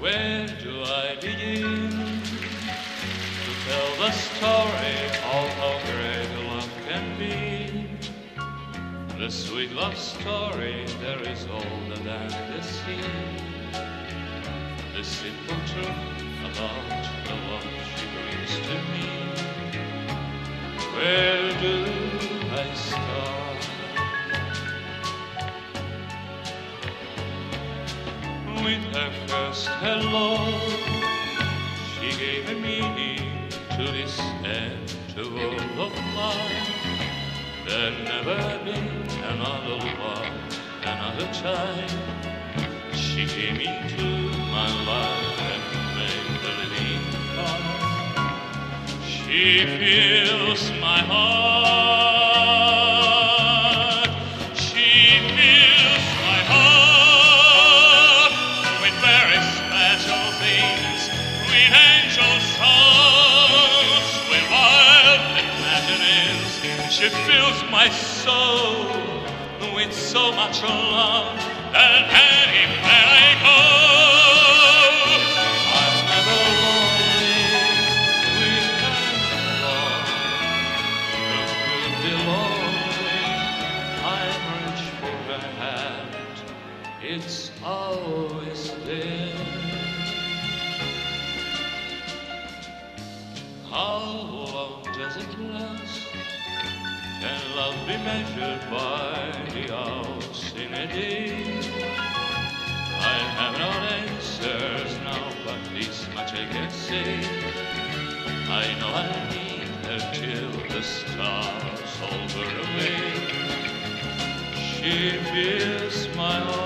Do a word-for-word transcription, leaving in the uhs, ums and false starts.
Where do I begin to tell the story of how great love can be? The sweet love story there is older than the sea. The simple truth about the love she brings to me. Where do I start? With her first hello, she gave a meaning to this empty world of mine. There never been another love, another time. She came into my life and made the living part. She fills my heart. She fills my heart with very special things, with angel songs, with wild imaginings. She fills my soul with so much love that anywhere I go, I'm never lonely with her love. But will be lonely, I'm rich for her hand. It's always there. How long does it last? Can love be measured by the hours in a day? I have no answers now, but this much I can say. I know I need her till the stars all burn away. She fills my heart.